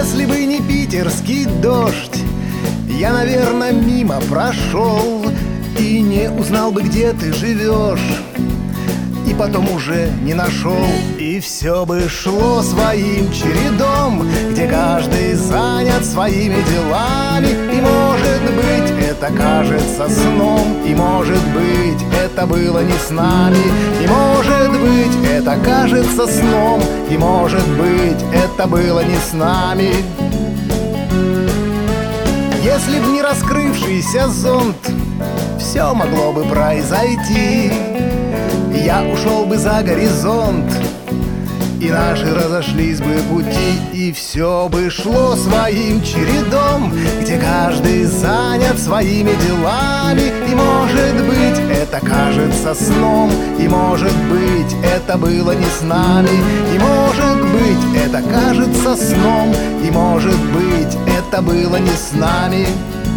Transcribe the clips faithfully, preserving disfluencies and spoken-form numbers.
Если бы не питерский дождь, я, наверное, мимо прошел и не узнал бы, где ты живешь, и потом уже не нашел. И все бы шло своим чередом, где каждый занят своими делами. И, может быть, это кажется сном, и, может быть, это было не с нами. И, может быть, это кажется сном, и, может быть, это было не с нами. Если б не раскрывшийся зонт, все могло бы произойти. Я ушел бы за горизонт, и наши разошлись бы пути. И все бы шло своим чередом, где каждый занят своими делами. И, может быть, это кажется сном, и, может быть, это было не с нами. И, может быть, это кажется сном, и, может быть, это было не с нами.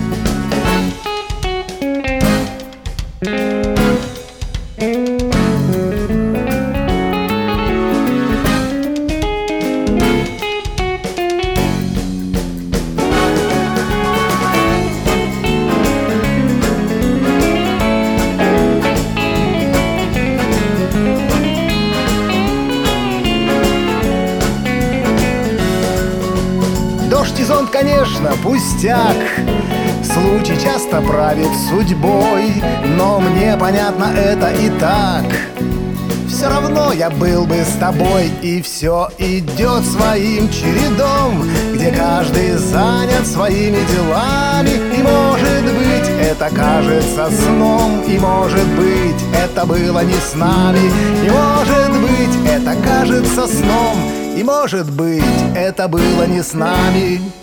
Дождь и зонт, конечно, пустяк, случай часто правит судьбой, но мне понятно это и так. Все равно я был бы с тобой, и все идет своим чередом, где каждый занят своими делами. И, может быть, это кажется сном, и, может быть, это было не с нами. И, может быть, это кажется сном, и, может быть, это было не с нами.